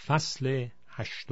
فصل 8.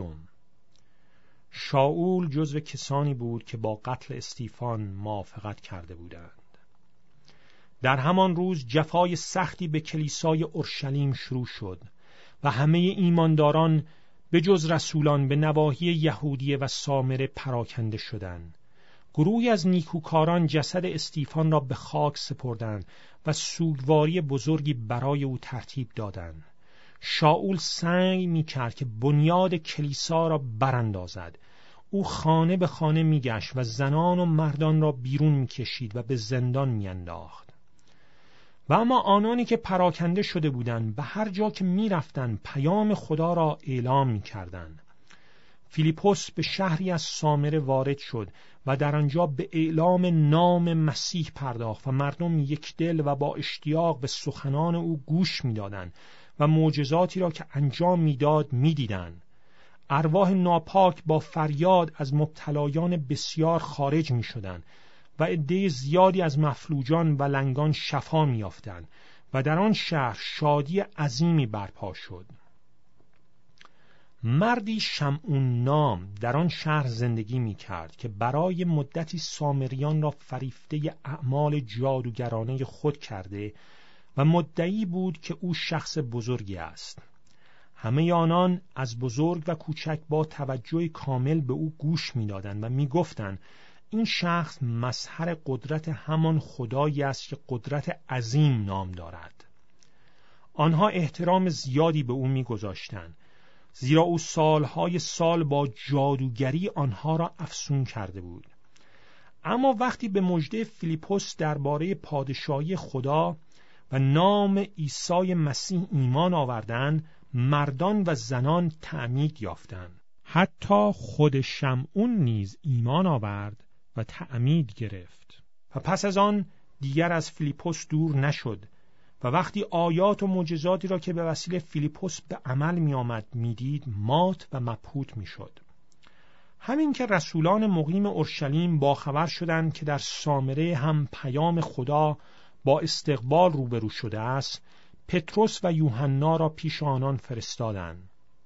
شاول جزو کسانی بود که با قتل استیفان موافقت کرده بودند. در همان روز جفای سختی به کلیسای اورشلیم شروع شد و همه ایمانداران به جز رسولان به نواحی یهودیه و سامره پراکنده شدند. گروهی از نیکوکاران جسد استیفان را به خاک سپردند و سوگواری بزرگی برای او ترتیب دادند. شاول سعی می‌کرد که بنیاد کلیسا را براندازد. او خانه به خانه می‌گشت و زنان و مردان را بیرون می‌کشید و به زندان می‌انداخت. و اما آنانی که پراکنده شده بودند به هر جا که می‌رفتند پیام خدا را اعلام می‌کردند. فیلیپوس به شهری از سامره وارد شد و در آنجا به اعلام نام مسیح پرداخت و مردم یک دل و با اشتیاق به سخنان او گوش می‌دادند و معجزاتی را که انجام می‌داد می‌دیدند. ارواح ناپاک با فریاد از مبتلایان بسیار خارج می‌شدند و عده زیادی از مفلوجان و لنگان شفا می‌یافتند و در آن شهر شادی عظیمی برپا شد. مردی شمعون نام در آن شهر زندگی می‌کرد که برای مدتی سامریان را فریفته اعمال جادوگرانه خود کرده و مدعی بود که او شخص بزرگی است. همه آنان از بزرگ و کوچک با توجه کامل به او گوش می‌دادند و می‌گفتند این شخص مظهر قدرت همان خدایی است که قدرت عظیم نام دارد. آنها احترام زیادی به او می‌گذاشتند، زیرا او سالهای سال با جادوگری آنها را افسون کرده بود. اما وقتی به مژده فیلیپوس درباره پادشاهی خدا و نام عیسی مسیح ایمان آوردند، مردان و زنان تعمید یافتند. حتی خود شمعون نیز ایمان آورد و تعمید گرفت. و پس از آن دیگر از فیلیپوس دور نشد و وقتی آیات و معجزاتی را که به وسیله فیلیپوس به عمل می آمد می دید، مات و مبهوت می شد. همین که رسولان مقیم اورشلیم باخبر شدند که در سامره هم پیام خدا با استقبال روبرو شده است، پتروس و یوحنا را پیش آنان فرستادند.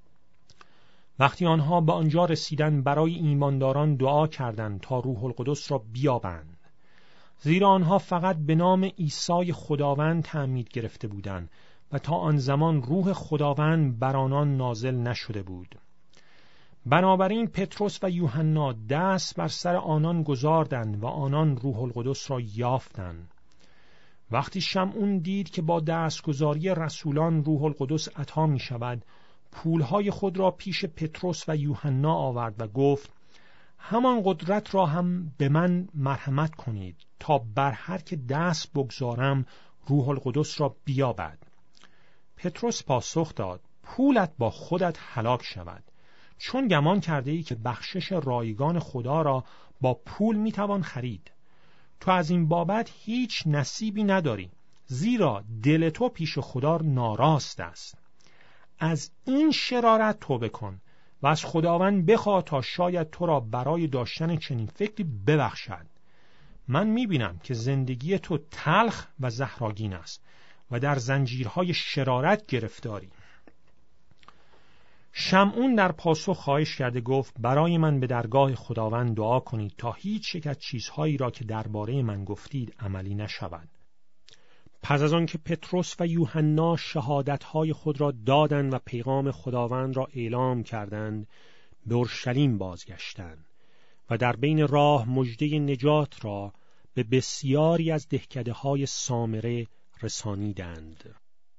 وقتی آنها به آنجا رسیدند برای ایمانداران دعا کردند تا روح القدس را بیابند، زیرا آنها فقط به نام عیسی خداوند تعمید گرفته بودند و تا آن زمان روح خداوند بر آنان نازل نشده بود. بنابراین پتروس و یوحنا دست بر سر آنان گذاردند و آنان روح القدس را یافتند. وقتی شمعون دید که با دستگذاری رسولان روح القدس عطا می شود، پولهای خود را پیش پتروس و یوحنا آورد و گفت همان قدرت را هم به من مرحمت کنید تا بر هر که دست بگذارم روح القدس را بیابد. پتروس پاسخ داد پولت با خودت هلاک شود، چون گمان کرده ای که بخشش رایگان خدا را با پول می توان خرید. تو از این بابت هیچ نصیبی نداری، زیرا دل تو پیش خدا ناراست است. از این شرارت توبه کن و از خداوند بخواه تا شاید تو را برای داشتن چنین فکری ببخشد. من می‌بینم که زندگی تو تلخ و زهرآگین است و در زنجیرهای شرارت گرفتاری. شمعون در پاسخ خواهش کرده گفت برای من به درگاه خداوند دعا کنید تا هیچ یک از چیزهایی را که درباره من گفتید عملی نشود. پس از آن که پتروس و یوحنا شهادتهای خود را دادند و پیغام خداوند را اعلام کردند، به اورشلیم بازگشتند و در بین راه مژده نجات را به بسیاری از دهکده‌های سامره رسانیدند.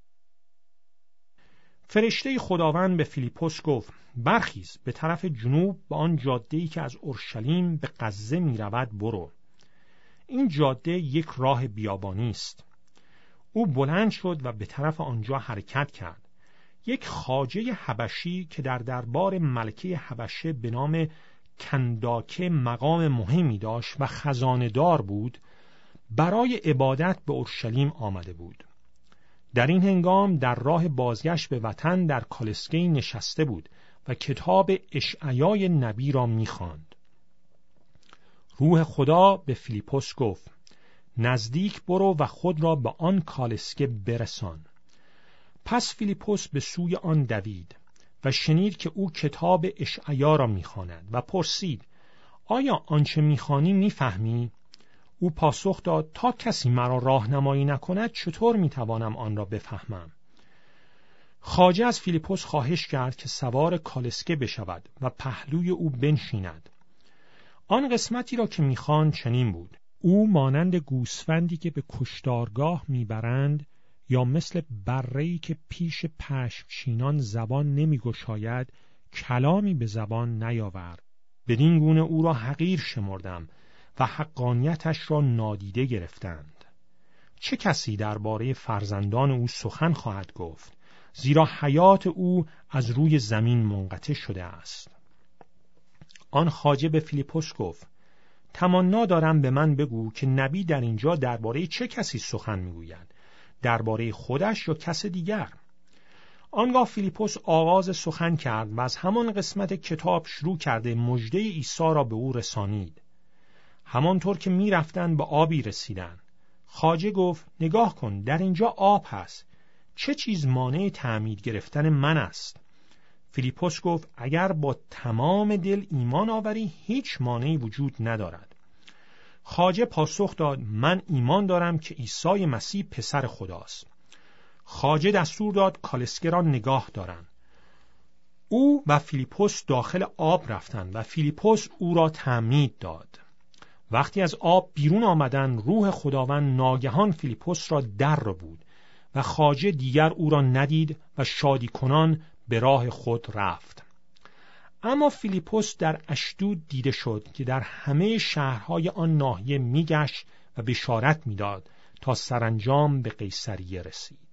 فرشته خداوند به فیلیپوس گفت برخیز به طرف جنوب به آن جاده‌ای که از اورشلیم به غزه می‌رود برو. این جاده یک راه بیابانی است. او بلند شد و به طرف آنجا حرکت کرد. یک خواجه حبشی که در دربار ملکه حبشه به نام کنداکه مقام مهمی داشت و خزانه‌دار بود، برای عبادت به اورشلیم آمده بود. در این هنگام در راه بازگشت به وطن در کالسکه‌ای نشسته بود و کتاب اشعیای نبی را می‌خواند. روح خدا به فیلیپوس گفت نزدیک برو و خود را به آن کالسکه برسان. پس فیلیپوس به سوی آن دوید و شنید که او کتاب اشعیا را می‌خواند و پرسید: آیا آنچه می‌خوانی می‌فهمی؟ او پاسخ داد: تا کسی مرا راهنمایی نکند چطور می‌توانم آن را بفهمم؟ خواجه از فیلیپوس خواهش کرد که سوار کالسکه بشود و پهلوی او بنشیند. آن قسمتی را که می‌خواند چنین بود: او مانند گوسفندی که به کشتارگاه میبرند یا مثل بره‌ای که پیش پشمچینان زبان نمیگشاید کلامی به زبان نیاورد. بدین گونه او را حقیر شمردم و حقانیتش را نادیده گرفتند. چه کسی درباره فرزندان او سخن خواهد گفت؟ زیرا حیات او از روی زمین منقطع شده است. آن خواجه به فیلیپوس گفت: تمنا دارم به من بگو که نبی در اینجا درباره چه کسی سخن میگوید؟ درباره خودش یا کس دیگر؟ آنگاه فیلیپوس آغاز سخن کرد و از همان قسمت کتاب شروع کرده مژده عیسی را به او رسانید. همانطور که می رفتند به آبی رسیدند. خواجه گفت: نگاه کن، در اینجا آب هست. چه چیز مانع تعمید گرفتن من است؟ فیلیپوس گفت: اگر با تمام دل ایمان آوری هیچ مانعی وجود ندارد. خواجه پاسخ داد: من ایمان دارم که عیسی مسیح پسر خداست. خواجه دستور داد کالسکه را نگاه دارند. او و فیلیپوس داخل آب رفتند و فیلیپوس او را تعمید داد. وقتی از آب بیرون آمدند، روح خداوند ناگهان فیلیپوس را در بود و خواجه دیگر او را ندید و شادی کنان به راه خود رفت. اما فیلیپوس در اشدود دیده شد که در همه شهرهای آن ناحیه میگشت و بشارت میداد تا سرانجام به قیصریه رسید.